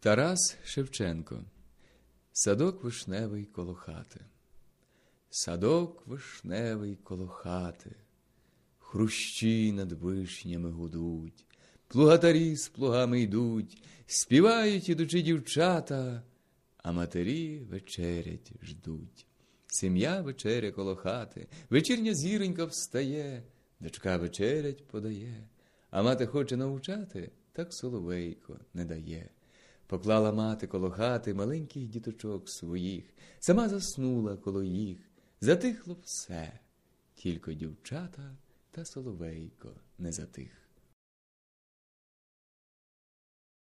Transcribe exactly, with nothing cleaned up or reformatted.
Тарас Шевченко. Садок вишневий коло хати. Садок вишневий коло хати, хрущі над вишнями гудуть, плугатарі з плугами йдуть, співають ідучи дівчата, а матері вечерять ждуть. Сім'я вечеря коло хати, вечірня зіронька встає, дочка вечерять подає, а мати хоче навчати, так соловейко не дає. Поклала мати коло хати маленьких діточок своїх, сама заснула коло їх, затихло все, тільки дівчата та соловейко не затих.